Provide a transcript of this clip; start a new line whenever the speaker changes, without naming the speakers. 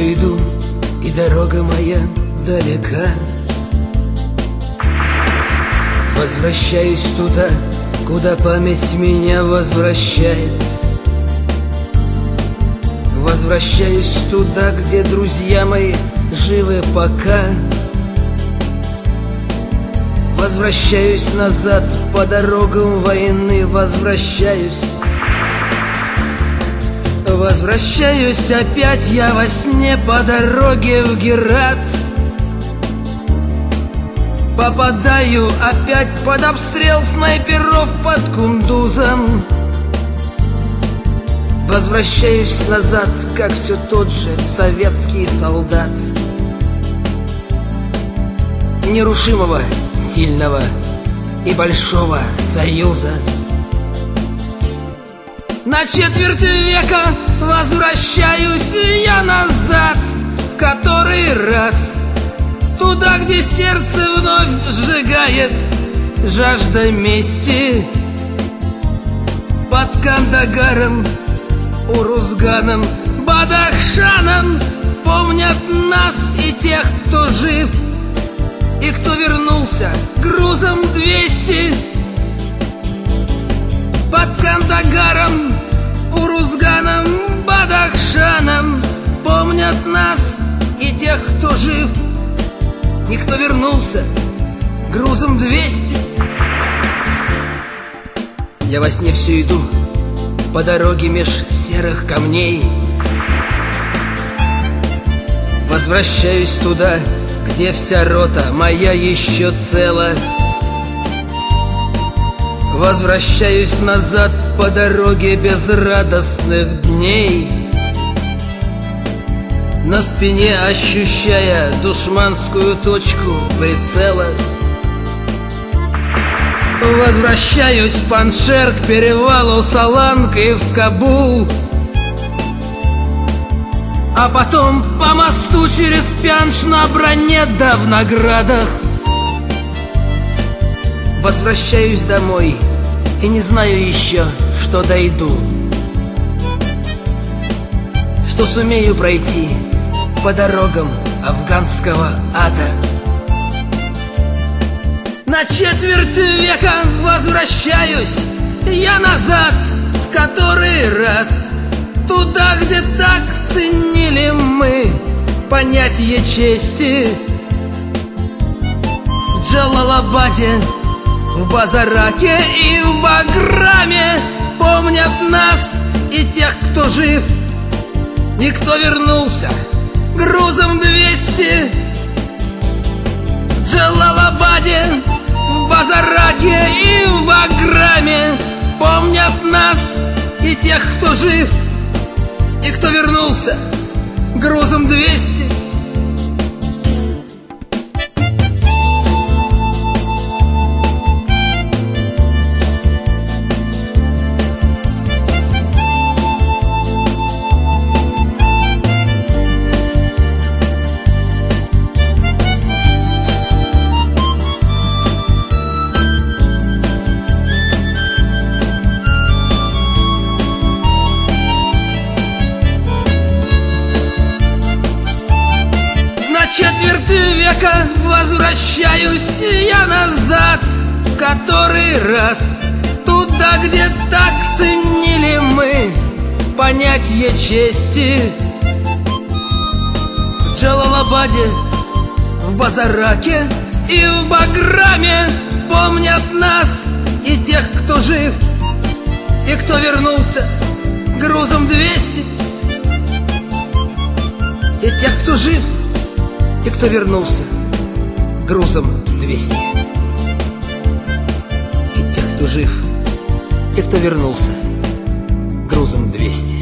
все иду, и дорога моя далека. Возвращаюсь туда, куда память меня возвращает. Возвращаюсь туда, где друзья мои живы пока. Возвращаюсь назад по дорогам войны, возвращаюсь. Возвращаюсь опять я во сне по дороге в Герат. Попадаю опять под обстрел снайперов под Кундузом. Возвращаюсь назад, как все тот же советский солдат. Нерушимого, сильного и большого союза. На четверть века возвращаюсь я назад, в который раз, туда, где сердце вновь сжигает жажда мести. Под Кандагаром, Урузганом, Бадахшаном помнят нас и тех, кто жив и кто вернулся грузом 200. Под Кандагаром, Урузганом, Бадахшаном помнят нас и тех, кто жив и кто вернулся грузом 200. Я во сне все иду по дороге меж серых камней. Возвращаюсь туда, где вся рота моя еще цела. Возвращаюсь назад по дороге безрадостных дней, на спине ощущая душманскую точку прицела. Возвращаюсь в Паншер к перевалу Саланг и в Кабул, а потом по мосту через Пянш на броне да в наградах. Возвращаюсь домой и не знаю еще, что дойду, что сумею пройти по дорогам афганского ада. На четверть века возвращаюсь я назад, в который раз, туда, где так ценили мы понятие чести. В Джалалабаде, в Базараке и в Баграме помнят нас и тех, кто жив и кто вернулся грузом 200. В Джалалабаде, в Базараке и в Баграме помнят нас и тех, кто жив и кто вернулся грузом 200. Четверть века возвращаюсь я назад, в который раз, туда, где так ценили мы понятие чести. В Джалалабаде, в Базараке и в Баграме помнят нас и тех, кто жив и кто вернулся грузом 200. И тех, кто жив и кто вернулся грузом 200. И тех, кто жив и кто вернулся грузом 200.